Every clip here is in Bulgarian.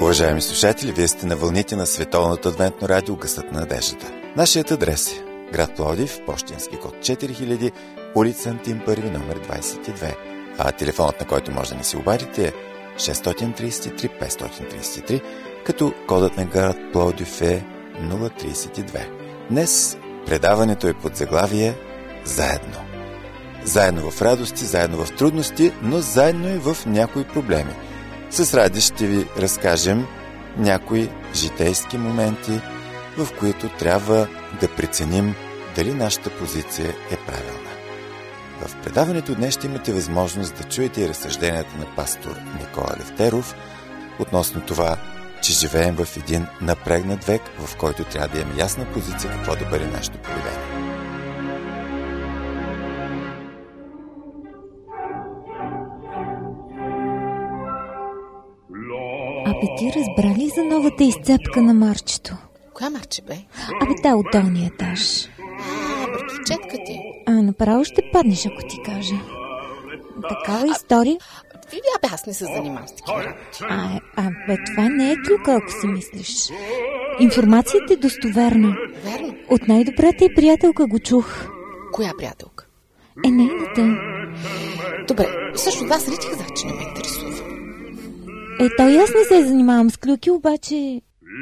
Уважаеми слушатели, вие сте на вълните на Световното адвентно радио Гласът на надеждата. Нашият адрес е град Пловдив, пощенски код 4000, улица Антим Първи, номер 22. А телефонът, на който може да ни се обадите, е 633 533, като кодът на град Пловдив е 032. Днес предаването е под заглавие Заедно. Заедно в радости, заедно в трудности, но заедно и в някои проблеми. С радост ще ви разкажем някои житейски моменти, в които трябва да преценим дали нашата позиция е правилна. В предаването днес ще имате възможност да чуете и разсъжденията на пастор Никола Левтеров относно това, че живеем в един напрегнат век, в който трябва да имаме ясна позиция какво да бъде нашето поведение. Абе, ти разбра ли за новата изцепка на Марчето? Коя Марче, бе? Абе, да, от долния етаж. Братовчетка ти. Направо ще паднеш, ако ти кажа. Такава история. Абе, аз не се занимавам с такива работи. Бе, това не е клюка, ако си мислиш. Информацията е достоверна. Верно? От най-добрата й приятелка го чух. Коя приятелка? Нейната. Добре, също вас ли ти казах, че не ме интересува? Той аз не се занимавам с клюки, обаче...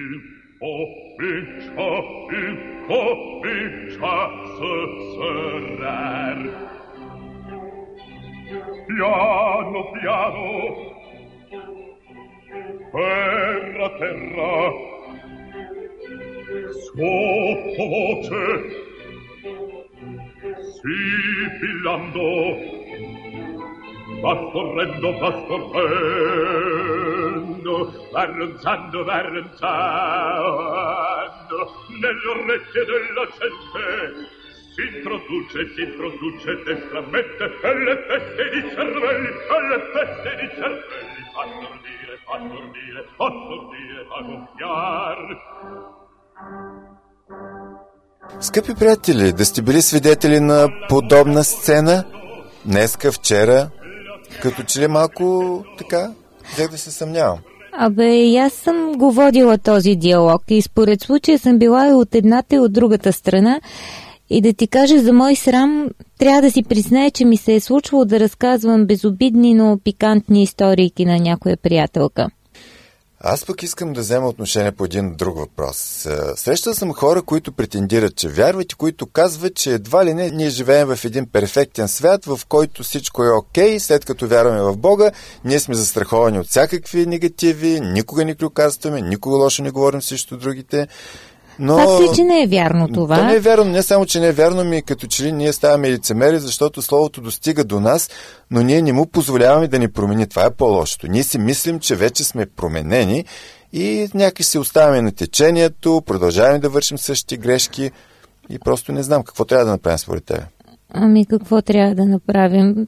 Piano piano, terra terra, sottovoce, sibillando, va scorrendo, verranzando, nelle orecchie della gente. Si introduce destramente alle feste di cervelli, fa stordire, fa gonfiar. Скъпи приятели, да сте били свидетели на подобна сцена днеска, вчера, като че ли малко така, взех да се съмнявам. Абе, и аз съм го водила този диалог и според случая съм била и от едната и от другата страна. И да ти кажа, за мой срам, трябва да си призная, че ми се е случвало да разказвам безобидни, но пикантни историйки на някоя приятелка. Аз пък искам да взема отношение по един друг въпрос. Срещал съм хора, които претендират, че вярват и които казват, че едва ли не ние живеем в един перфектен свят, в който всичко е окей, след като вярваме в Бога, ние сме застраховани от всякакви негативи, никога не клюкарстваме, никога лошо не говорим срещу другите. Но... Факт е, че не е вярно това. То не е вярно, не само, че не е вярно, ми като че ли ние ставаме лицемери, защото Словото достига до нас, но ние не му позволяваме да ни промени. Това е по-лошото. Ние си мислим, че вече сме променени и някак се оставяме на течението, продължаваме да вършим същите грешки и просто не знам какво трябва да направим според тебе. Какво трябва да направим?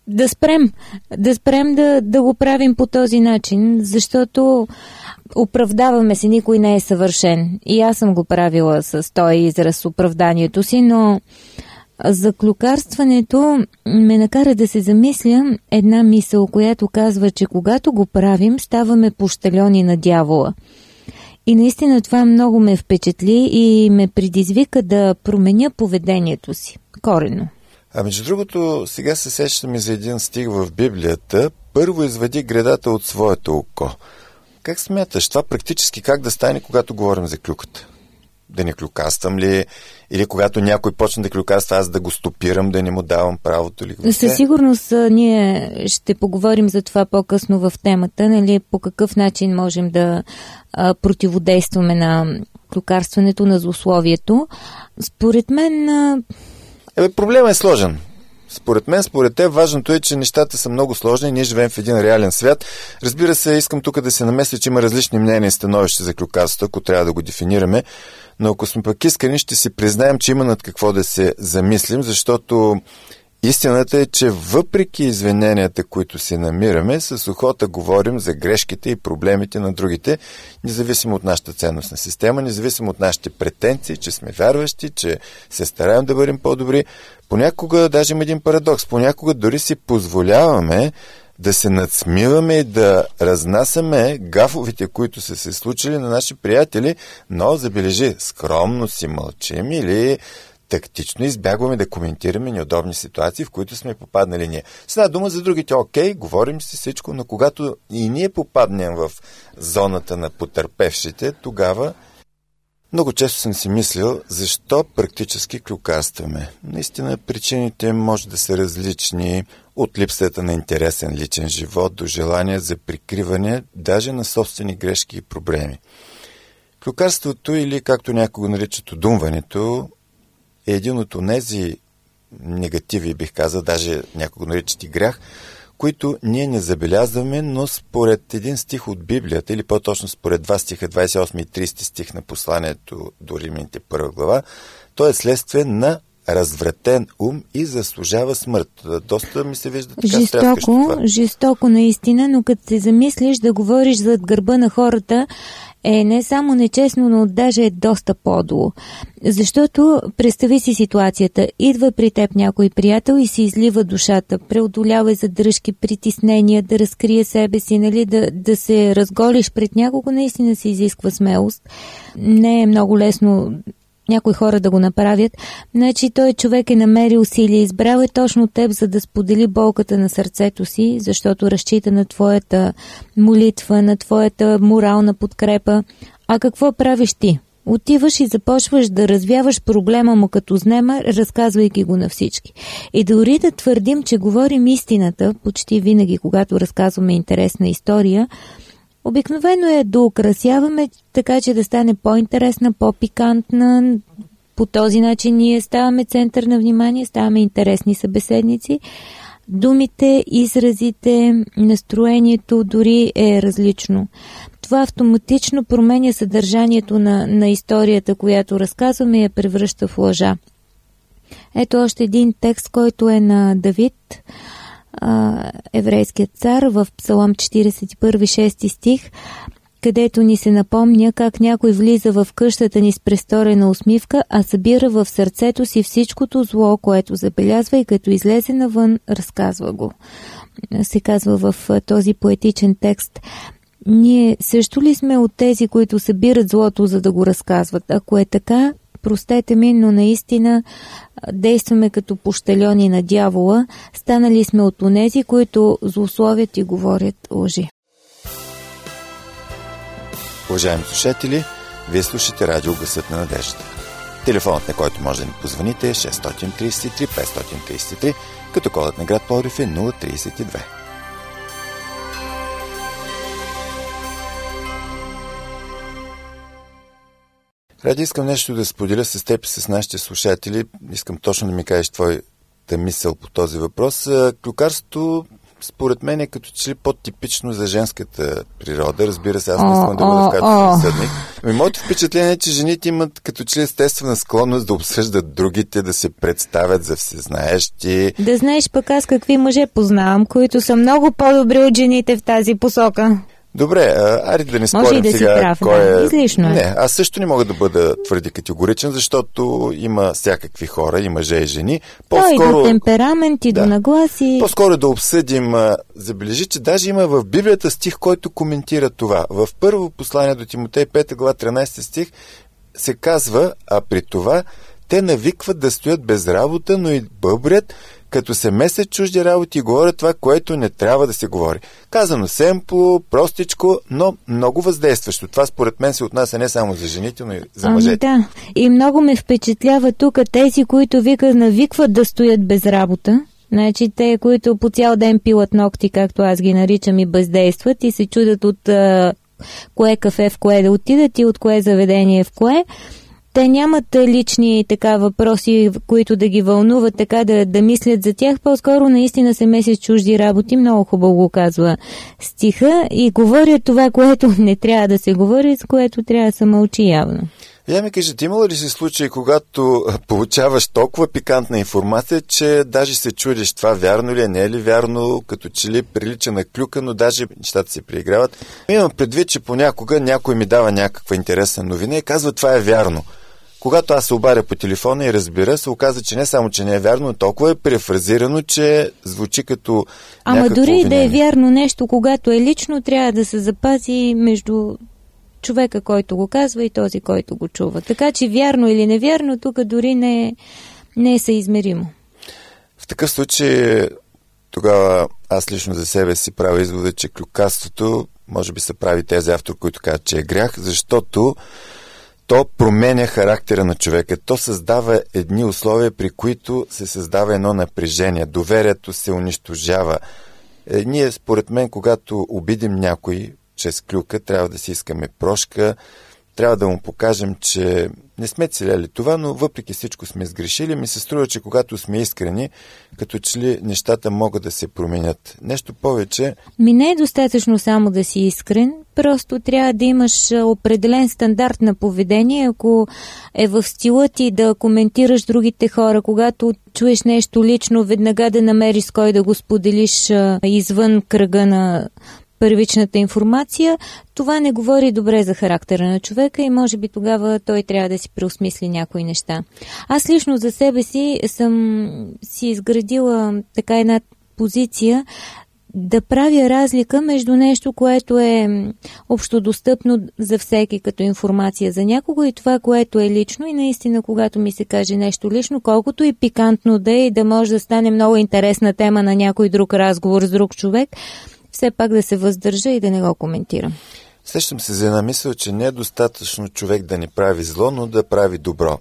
Да спрем да го правим по този начин, защото оправдаваме се, никой не е съвършен. И аз съм го правила с този израз, оправданието си, но за клюкарстването ме накара да се замисля една мисъл, която казва, че когато го правим, ставаме пощальони на дявола. И наистина това много ме впечатли и ме предизвика да променя поведението си. Коренно. А между другото, сега се сещаме за един стих в Библията. Първо извади гредата от своето око. Как смяташ, това практически как да стане, когато говорим за клюката? Да не клюкаствам ли? Или когато някой почне да клюкаства, аз да го стопирам, да не му давам правото ли? Със сигурност ние ще поговорим за това по-късно в темата, нали, по какъв начин можем да противодействаме на клюкарстването, на злословието. Според мен... Проблемът е сложен. Според мен, според те, важното е, че нещата са много сложни. Ние живеем в един реален свят. Разбира се, искам тук да се намесля, че има различни мнения и становища за клюкарството, ако трябва да го дефинираме. Но ако сме пък искрени, ще си признаем, че има над какво да се замислим, защото истината е, че въпреки извиненията, които си намираме, с охота говорим за грешките и проблемите на другите, независимо от нашата ценностна система, независимо от нашите претенции, че сме вярващи, че се стараем да бъдем по-добри. Понякога даже има един парадокс. Понякога дори си позволяваме да се надсмиваме и да разнасяме гафовите, които са се случили на наши приятели, но забележи, скромно си мълчим или тактично избягваме да коментираме неудобни ситуации, в които сме попаднали ние. С една дума за другите, окей, говорим си всичко, но когато и ние попаднем в зоната на потърпевшите, тогава много често съм си мислил, защо практически клюкарстваме. Наистина причините може да са различни, от липсата на интересен личен живот до желание за прикриване даже на собствени грешки и проблеми. Клюкарството, или както някой го наричат одумването, е един от онези негативи, бих казал, даже някой го наричат и грях, които ние не забелязваме, но според един стих от Библията, или по-точно според два стиха, 28 и 30 стих на посланието до Римляните 1 глава, то е следствие на развратен ум и заслужава смърт. Доста ми се вижда така стряскащо. Жестоко наистина, но като се замислиш да говориш зад гърба на хората, е не само нечестно, но даже е доста подло. Защото, представи си ситуацията, идва при теб някой приятел и си излива душата, преодолява задръжки, притеснения, да разкрие себе си, нали, да се разголиш пред някого, наистина се изисква смелост. Не е много лесно някои хора да го направят. Значи той човек е намерил сили, избрал е точно теб, за да сподели болката на сърцето си, защото разчита на твоята молитва, на твоята морална подкрепа. А какво правиш ти? Отиваш и започваш да развяваш проблема му като знема, разказвайки го на всички. И дори да твърдим, че говорим истината, почти винаги, когато разказваме интересна история, обикновено е да украсяваме така, че да стане по-интересна, по-пикантна. По този начин ние ставаме център на внимание, ставаме интересни събеседници. Думите, изразите, настроението дори е различно. Това автоматично променя съдържанието на историята, която разказваме, и я превръща в лъжа. Ето още един текст, който е на Давид, еврейският цар, в Псалом 41, 6 стих, където ни се напомня как някой влиза в къщата ни с престорена усмивка, а събира в сърцето си всичкото зло, което забелязва, и като излезе навън, разказва го. Се казва в този поетичен текст. Ние също ли сме от тези, които събират злото, за да го разказват? Ако е така, простете ми, но наистина действаме като пощальони на дявола. Станали сме от онези, които злословят и говорят лъжи. Уважаеми слушатели, вие слушате радио Гласът на надеждата. Телефонът, на който може да ни позвоните, е 633 533, като кодът на град Пловдив е 032. Ради, искам нещо да споделя с теб и с нашите слушатели. Искам точно да ми кажеш твоята мисъл по този въпрос. Клюкарството, според мен, е като че ли по-типично за женската природа. Разбира се, аз не искам да бъда в качеството съдник. Моето впечатление е, че жените имат като че ли естествена склонност да обсъждат другите, да се представят за всезнаещи. Да знаеш пък аз какви мъже познавам, които са много по-добри от жените в тази посока. Добре, айде да не спорим да сега прав, кой е... Излишно е. Не, аз също не мога да бъда твърде категоричен, защото има всякакви хора, и мъже и жени. По-скоро... до темперамент и до нагласи. По-скоро да обсъдим, забележи, че даже има в Библията стих, който коментира това. В първо послание до Тимотей, 5 глава, 13 стих, се казва, а при това те навикват да стоят без работа, но и бъбрят, като се месят чужди работи и говорят това, което не трябва да се говори. Казано семпло, простичко, но много въздействащо. Това според мен се отнася не само за жените, но и за мъжете. Да, и много ме впечатлява тук тези, които навикват да стоят без работа. Значи те, които по цял ден пилат ногти, както аз ги наричам, и бездействат и се чудят от кое кафе в кое да отидат и от кое заведение в кое. Те нямат лични въпроси, които да ги вълнуват, така да мислят за тях. По-скоро наистина се месят чужди работи. Много хубаво го казва стиха и говорят това, което не трябва да се говори, с което трябва да се мълчи явно. Я ми кажете, имало ли си случай, когато получаваш толкова пикантна информация, че даже се чудиш това вярно ли е, не е ли вярно, като че ли прилича на клюка, но даже нещата се преиграват. Имам предвид, че понякога някой ми дава някаква интересна новина и казва това е вярно. когато аз се обаря по телефона и разбира, се оказа, че не само, че не е вярно, но толкова е префразирано, че звучи като Ама дори да е вярно нещо, когато е лично, трябва да се запази между човека, който го казва и този, който го чува. Така че вярно или невярно, тук дори не е съизмеримо. В такъв случай, тогава аз лично за себе си правя извода, че клюкарството, може би се прави тези автор, които казват, че е грях, защото то променя характера на човека. То създава едни условия, при които се създава едно напрежение. Доверието се унищожава. Ние, според мен, когато обидим някой чрез клюка, трябва да си искаме прошка, трябва да му покажем, че не сме целели това, но въпреки всичко сме сгрешили. Ми се струва, че когато сме искрени, като че ли нещата могат да се променят. Нещо повече. Не е достатъчно само да си искрен, просто трябва да имаш определен стандарт на поведение, ако е в стила ти да коментираш другите хора, когато чуеш нещо лично, веднага да намериш с кой да го споделиш извън кръга на първичната информация, това не говори добре за характера на човека и може би тогава той трябва да си преосмисли някои неща. Аз лично за себе си съм си изградила така една позиция да правя разлика между нещо, което е общодостъпно за всеки като информация за някого и това, което е лично и наистина, когато ми се каже нещо лично, колкото и пикантно да е и да може да стане много интересна тема на някой друг разговор с друг човек, все пак да се въздържа и да не го коментирам. Сещам се за една мисъл, че не е достатъчно човек да не прави зло, но да прави добро.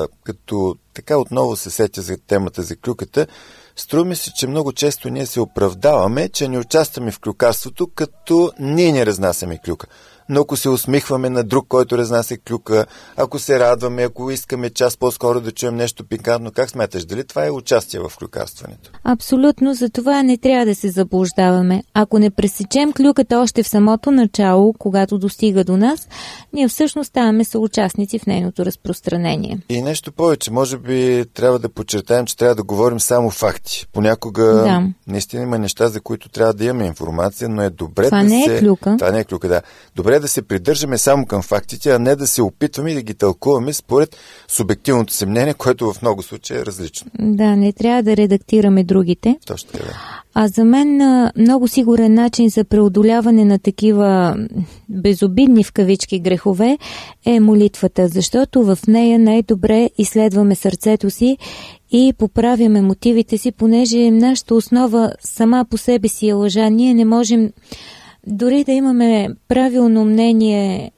Като така отново се сетя за темата за клюката, струва ми се, че много често ние се оправдаваме, че не участваме в клюкарството, като ние не разнасяме клюка. Но ако се усмихваме на друг, който разнася клюка, ако се радваме, ако искаме час по-скоро да чуем нещо пикантно, как смяташ? Дали това е участие в клюкарстването? Абсолютно, за това не трябва да се заблуждаваме. Ако не пресечем клюката още в самото начало, когато достига до нас, ние всъщност ставаме съучастници в нейното разпространение. И нещо повече, може би трябва да подчертаем, че трябва да говорим само факти. Понякога наистина има неща, за които трябва да имаме информация, но е добре това не е клюка. Това не е клюка, да. Добре да се придържаме само към фактите, а не да се опитваме и да ги тълкуваме според субективното си мнение, което в много случаи е различно. Да, не трябва да редактираме другите. Точно така. А за мен много сигурен начин за преодоляване на такива безобидни в кавички грехове е молитвата, защото в нея най-добре изследваме сърцето си и поправяме мотивите си, понеже нашата основа сама по себе си е лъжа. Ние не можем дори да имаме правилно мнение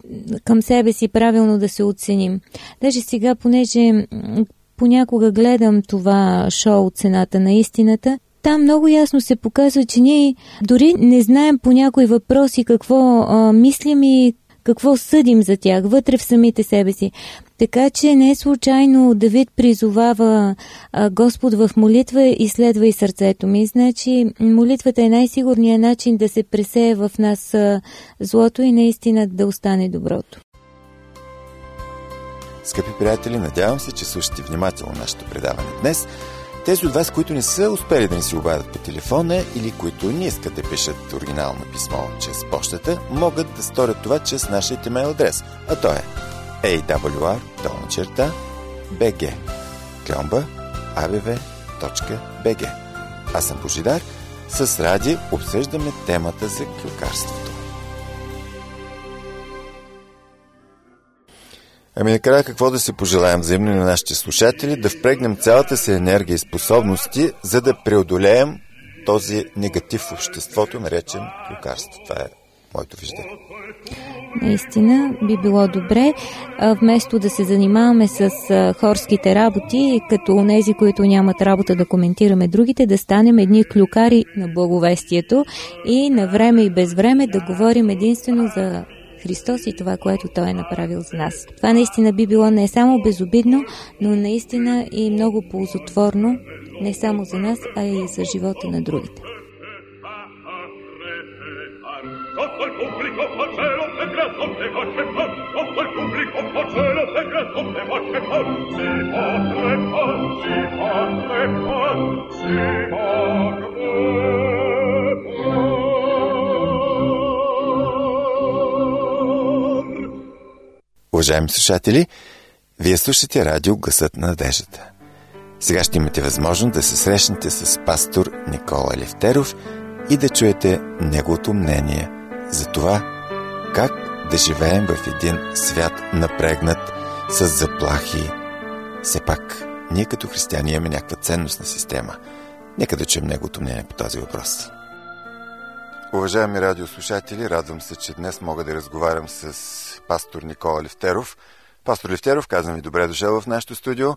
към себе си, правилно да се оценим. Даже сега, понеже понякога гледам това шоу "Цената на истината", там много ясно се показва, че ние дори не знаем по някои въпроси какво мислим и какво съдим за тях вътре в самите себе си. Така че не е случайно Давид призовава Господ в молитва и следва и сърцето ми. Значи молитвата е най-сигурният начин да се пресее в нас злото и наистина да остане доброто. Скъпи приятели, надявам се, че слушате внимателно нашето предаване днес. Тези от вас, които не са успели да ни се обадят по телефона или които не искат да пишат оригинално писмо чрез пощата, могат да сторят това чрез нашия имейл адрес, а то е awr@abv.bg. Аз съм Божидар. С Ради обсъждаме темата за клюкарството. Ами накрая какво да се пожелаем взаимно на нашите слушатели? Да впрегнем цялата си енергия и способности, за да преодолеем този негатив в обществото, наречен клюкарство. Това е моето виждане. Наистина би било добре, вместо да се занимаваме с хорските работи, като онези, които нямат работа да коментираме другите, да станем едни клюкари на благовестието и на време и без време да говорим единствено за Христос и това, което Той е направил за нас. Това наистина би било не само безобидно, но наистина и много ползотворно, не само за нас, а и за живота на другите. Sotto il pubblico fa cielo e grasso te voce fa. Sotto il pubblico fa cielo e grasso te voce fa. Si fa crepa, si fa crepa, si fa crepa. Уважаеми слушатели, Вие слушате радио Гласът на надеждата. Сега ще имате възможност да се срещнете с пастор Никола Левтеров и да чуете неговото мнение за това как да живеем в един свят напрегнат с заплахи. Все пак, ние като християни имаме някаква ценностна система. Нека да чуем неговото мнение по този въпрос. Уважаеми радиослушатели, радвам се, че днес мога да разговарям с пастор Никола Левтеров. Пастор Левтеров, казвам ви добре дошъл в нашото студио.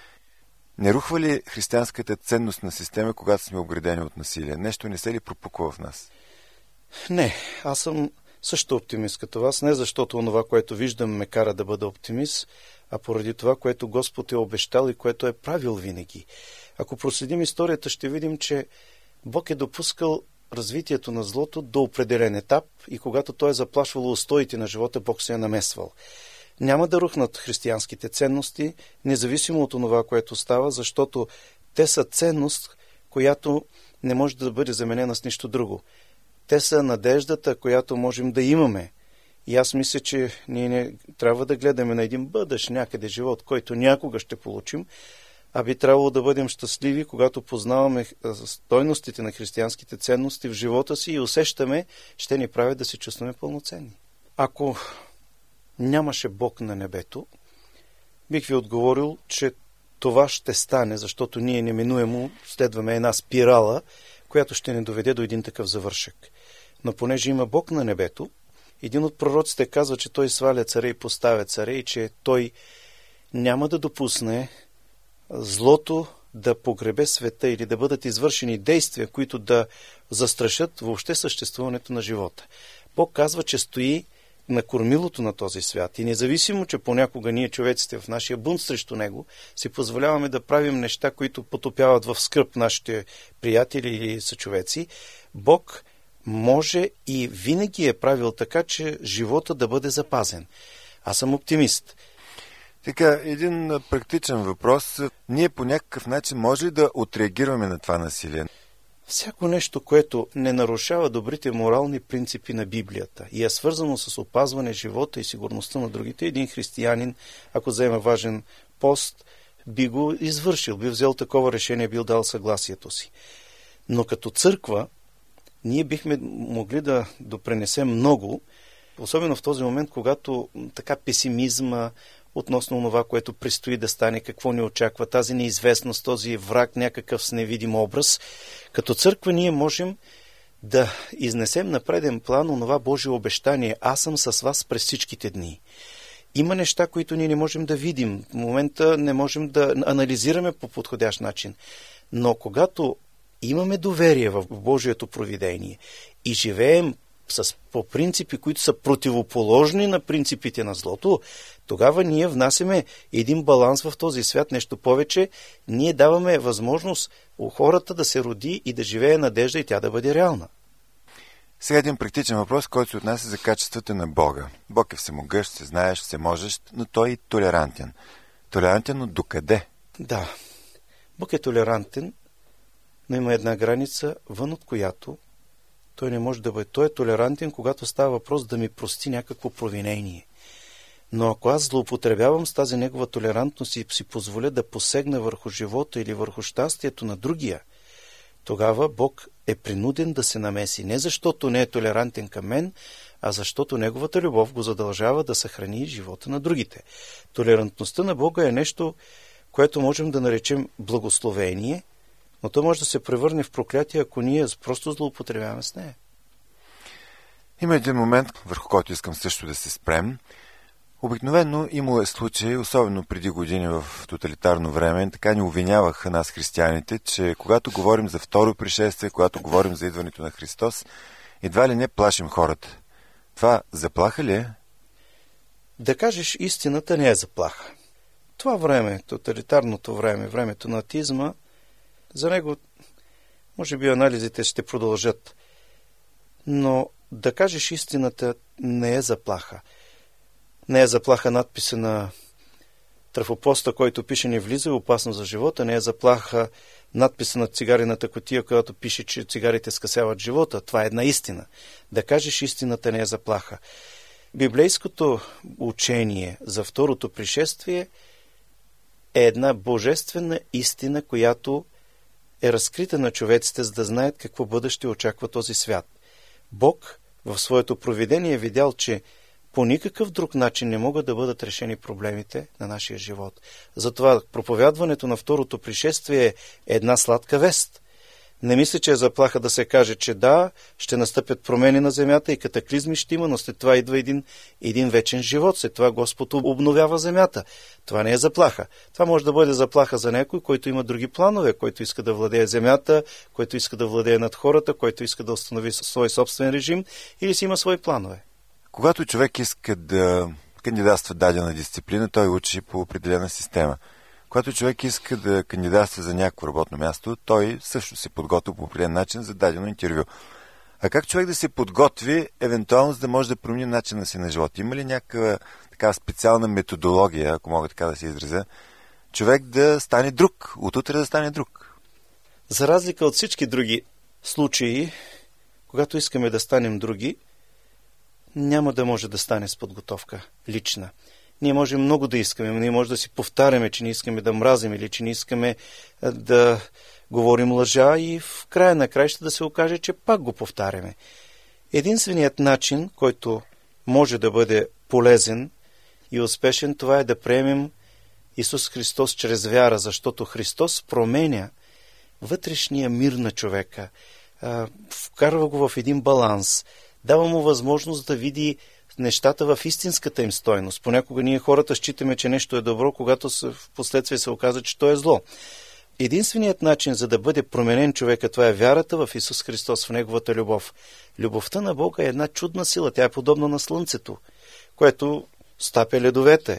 Не рухва ли християнската ценностна система, когато сме обградени от насилие? Нещо не се ли пропуква в нас? Не, аз съм също оптимист като вас, не защото онова, което виждам, ме кара да бъда оптимист, а поради това, което Господ е обещал и което е правил винаги. Ако проследим историята, ще видим, че Бог е допускал развитието на злото до определен етап и когато той е заплашвал устоите на живота, Бог се е намесвал. Няма да рухнат християнските ценности, независимо от това, което става, защото те са ценност, която не може да бъде заменена с нищо друго. Те са надеждата, която можем да имаме. И аз мисля, че ние не трябва да гледаме на един бъдещ някъде живот, който някога ще получим, а би трябвало да бъдем щастливи, когато познаваме стойностите на християнските ценности в живота си и усещаме, ще ни правят да се чувстваме пълноценни. Ако нямаше Бог на небето, бих ви отговорил, че това ще стане, защото ние неминуемо следваме една спирала, която ще ни доведе до един такъв завършек. Но понеже има Бог на небето, един от пророците казва, че той сваля царе и поставя царе и че той няма да допусне злото да погребе света или да бъдат извършени действия, които да застрашат въобще съществуването на живота. Бог казва, че стои на кормилото на този свят и независимо, че понякога ние човеците в нашия бунт срещу него си позволяваме да правим неща, които потопяват в скръб нашите приятели или съчовеци, Бог може и винаги е правил така, че живота да бъде запазен. Аз съм оптимист. Така, един практичен въпрос. Ние по някакъв начин може ли да отреагираме на това насилие? Всяко нещо, което не нарушава добрите морални принципи на Библията и е свързано с опазване живота и сигурността на другите, един християнин, ако вземе важен пост, би го извършил, би взел такова решение, би дал съгласието си. Но като църква, ние бихме могли да допренесем много, особено в този момент, когато така песимизма относно това, което предстои да стане, какво ни очаква, тази неизвестност, този враг, някакъв с невидим образ. Като църква ние можем да изнесем на преден план онова Божие обещание. Аз съм с вас през всичките дни. Има неща, които ние не можем да видим. В момента не можем да анализираме по подходящ начин. Но когато имаме доверие в Божието провидение и живеем по принципи, които са противоположни на принципите на злото, тогава ние внасяме един баланс в този свят. Нещо повече, ние даваме възможност у хората да се роди и да живее надежда и тя да бъде реална. Сега един практичен въпрос, който се отнася за качествата на Бога. Бог е всемогъщ, всезнаещ, всеможещ, но той е толерантен. Толерантен, но докъде? Да, Бог е толерантен, но има една граница, вън от която той не може да бъде. Той е толерантен, когато става въпрос да ми прости някакво провинение. Но ако аз злоупотребявам с тази негова толерантност и си позволя да посегна върху живота или върху щастието на другия, тогава Бог е принуден да се намеси. Не защото не е толерантен към мен, а защото неговата любов го задължава да съхрани живота на другите. Толерантността на Бога е нещо, което можем да наречем благословение, но то може да се превърне в проклятие, ако ние просто злоупотребяваме с нея. Има един момент, върху който искам също да се спрем. Обикновено имало е случаи, особено преди години в тоталитарно време, така ни обвиняваха нас християните, че когато говорим за второ пришествие, когато говорим за идването на Христос, едва ли не плашим хората. Това заплаха ли е? Да кажеш истината не е заплаха. Това време, тоталитарното време, времето на атеизма, за него, може би, анализите ще продължат. Но да кажеш истината не е заплаха. Не е заплаха надписа на трафопоста, който пише "Не влиза, е опасно за живота". Не е заплаха надписа на цигарената кутия, която пише, че цигарите скъсяват живота. Това е една истина. Да кажеш истината не е заплаха. Библейското учение за второто пришествие е една божествена истина, която е разкрита на човеците, за да знаят какво бъдеще очаква този свят. Бог в своето провидение е видял, че по никакъв друг начин не могат да бъдат решени проблемите на нашия живот. Затова проповядването на второто пришествие е една сладка вест. Не мисля, че е заплаха да се каже, че да, ще настъпят промени на земята и катаклизми ще има, но след това идва един вечен живот. След това Господ обновява земята. Това не е заплаха. Това може да бъде заплаха за някой, който има други планове, който иска да владее земята, който иска да владее над хората, който иска да установи свой собствен режим или си има свои планове. Когато човек иска да кандидатства дадена дисциплина, той учи по определена система. Когато човек иска да кандидатства за някакво работно място, той също се подготвя по определен начин за дадено интервю. А как човек да се подготви, евентуално, за да може да промени начина си на живота? Има ли някаква такава специална методология, ако мога така да се изразя, човек да стане друг, от утре да стане друг? За разлика от всички други случаи, когато искаме да станем други, няма да може да стане с подготовка лична. Ние можем много да искаме, ние може да си повтаряме, че не искаме да мразим или че не искаме да говорим лъжа и в края на краища да се окаже, че пак го повтаряме. Единственият начин, който може да бъде полезен и успешен, това е да приемем Исус Христос чрез вяра, защото Христос променя вътрешния мир на човека, вкарва го в един баланс, дава му възможност да види нещата в истинската им стойност. Понякога ние хората считаме, че нещо е добро, когато в последствие се оказа, че то е зло. Единственият начин за да бъде променен човека, това е вярата в Исус Христос, в Неговата любов. Любовта на Бога е една чудна сила, тя е подобна на слънцето, което стапя ледовете,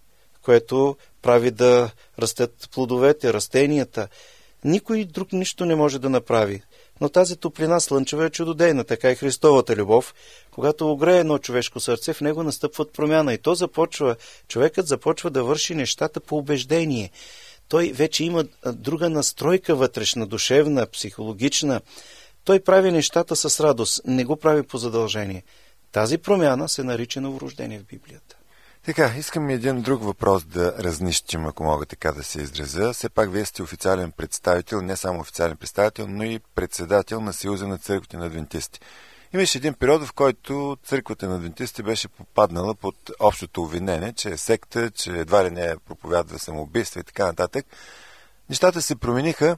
което прави да растат плодовете, растенията. Никой друг нищо не може да направи. Но тази топлина слънчева е чудодейна, така и Христовата любов. Когато огрее едно човешко сърце, в него настъпват промяна и човекът започва да върши нещата по убеждение. Той вече има друга настройка вътрешна, душевна, психологична. Той прави нещата с радост, не го прави по задължение. Тази промяна се нарича новорождение в Библията. Така, искам един друг въпрос да разнищим, ако мога така да се изразя. Все пак вие сте официален представител, не само официален представител, но и председател на Съюза на църквите на адвентисти. Имаше един период, в който църквата на адвентисти беше попаднала под общото обвинение, че е секта, че едва ли не проповядва самоубийство и така нататък. Нещата се промениха,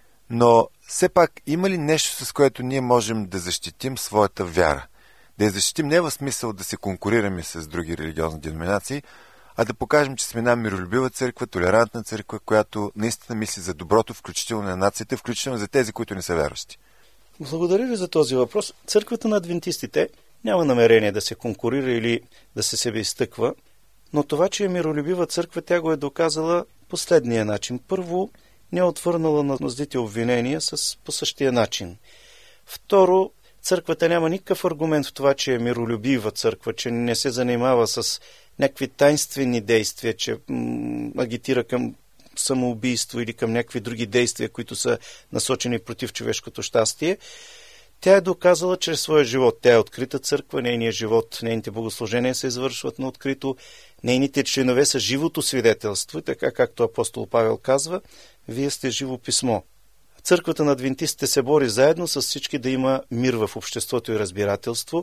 но все пак има ли нещо, с което ние можем да защитим своята вяра? Да я защитим не в смисъл да се конкурираме с други религиозни деноминации, а да покажем, че сме една миролюбива църква, толерантна църква, която наистина мисли за доброто, включително на нацията, включително за тези, които не са вярващи. Благодаря ви за този въпрос. Църквата на адвентистите няма намерение да се конкурира или да се себеизтъква, но това, че е миролюбива църква, тя го е доказала последния начин. Първо, не е отвърнала на гнуздите обвинения по същия начин. Второ, църквата няма никакъв аргумент в това, че е миролюбива църква, че не се занимава с някакви тайнствени действия, че агитира към самоубийство или към някакви други действия, които са насочени против човешкото щастие. Тя е доказала чрез своя живот. Тя е открита църква, нейният живот, нейните богослужения се извършват на открито, нейните членове са живото свидетелство, така както апостол Павел казва, вие сте живо писмо. Църквата на адвентистите се бори заедно с всички да има мир в обществото и разбирателство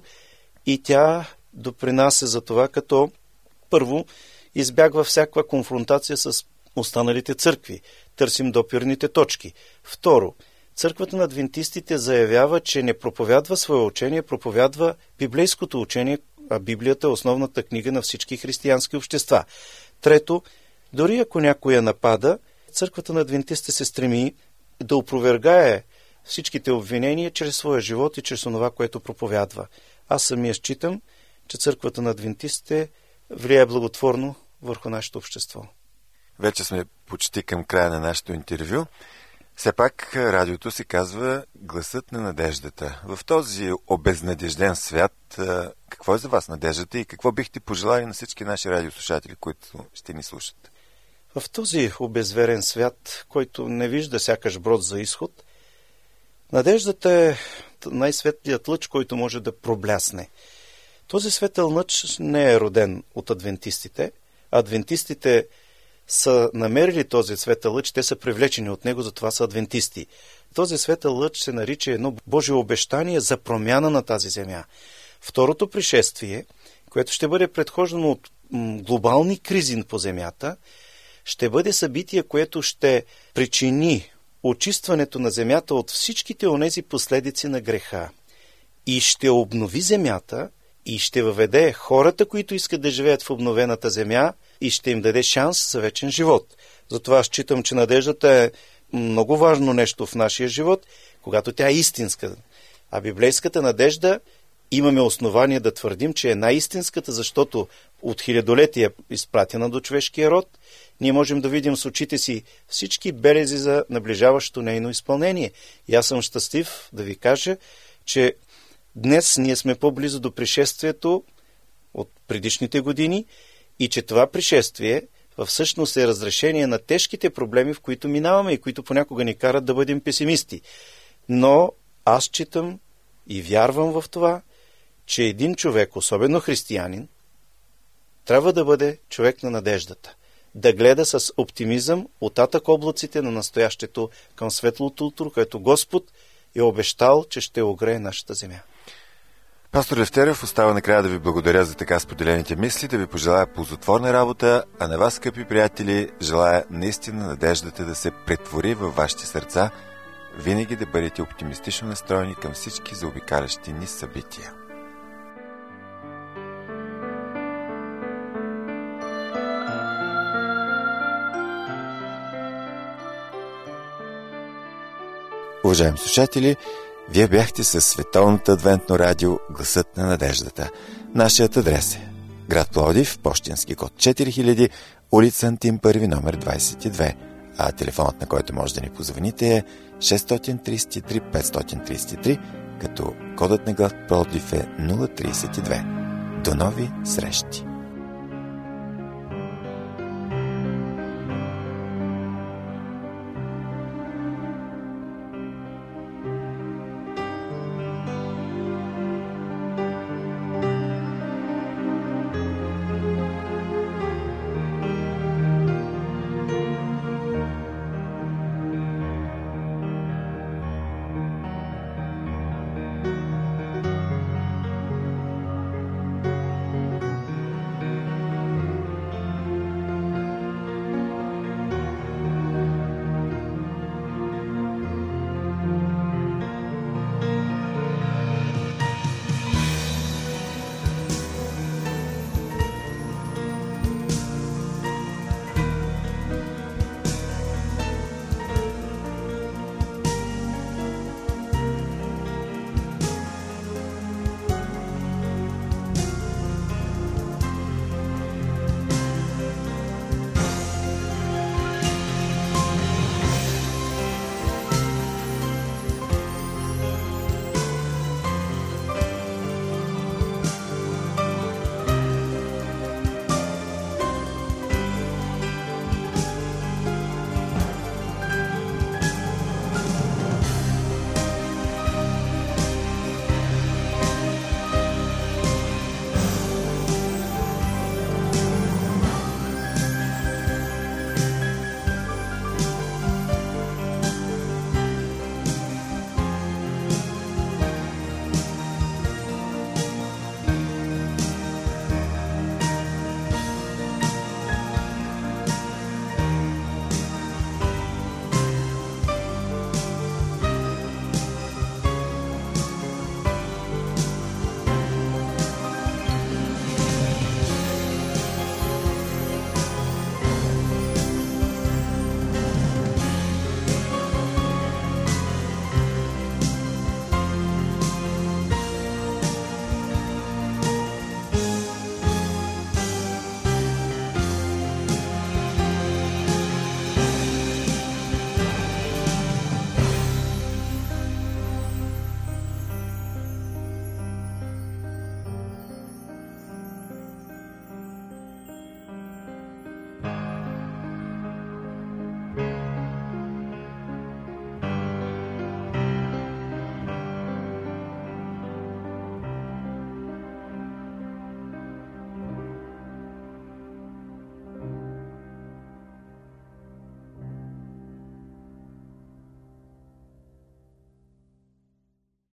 и тя допринася за това, като първо избягва всякаква конфронтация с останалите църкви. Търсим допирните точки. Второ, църквата на адвентистите заявява, че не проповядва свое учение, проповядва библейското учение, а Библията е основната книга на всички християнски общества. Трето, дори ако някой я напада, църквата на адвентистите се стреми да опровергае всичките обвинения чрез своя живот и чрез онова, което проповядва. Аз самия считам, че църквата на адвентистите влияе благотворно върху нашето общество. Вече сме почти към края на нашето интервю. Все пак радиото се казва гласът на надеждата. В този обезнадежден свят, какво е за вас надеждата и какво бихте пожелали на всички наши радиослушатели, които ще ни слушат? В този обезверен свят, който не вижда сякаш брод за изход, надеждата е най-светлият лъч, който може да проблясне. Този светъл лъч не е роден от адвентистите. Адвентистите са намерили този светъл лъч, те са привлечени от него, затова са адвентисти. Този светъл лъч се нарича едно Божие обещание за промяна на тази земя. Второто пришествие, което ще бъде предхождано от глобални кризи по земята, ще бъде събитие, което ще причини очистването на земята от всичките онези последици на греха и ще обнови земята и ще въведе хората, които искат да живеят в обновената земя и ще им даде шанс за вечен живот. Затова аз считам, че надеждата е много важно нещо в нашия живот, когато тя е истинска. А библейската надежда имаме основание да твърдим, че е най-истинската, защото от хилядолетия е изпратена до човешкия род. Ние можем да видим с очите си всички белези за наближаващо нейно изпълнение. И аз съм щастлив да ви кажа, че днес ние сме по-близо до пришествието от предишните години и че това пришествие всъщност е разрешение на тежките проблеми, в които минаваме и които понякога ни карат да бъдем песимисти. Но аз считам и вярвам в това, че един човек, особено християнин, трябва да бъде човек на надеждата. Да гледа с оптимизъм оттатък облаците на настоящето към светлото утро, което Господ е обещал, че ще огрее нашата земя. Пастор Лефтеров, остава накрая да ви благодаря за така споделените мисли, да ви пожелая ползотворна работа, а на вас, скъпи приятели, желая наистина надеждата да се претвори във вашите сърца, винаги да бъдете оптимистично настроени към всички заобикалящи ни събития. Уважаеми слушатели, вие бяхте със Световното адвентно радио Гласът на надеждата. Нашият адрес е град Пловдив, пощенски код 4000, улица Антим Първи, номер 22, а телефонът, на който може да ни позвоните, е 633 533, като кодът на град Пловдив е 032. До нови срещи!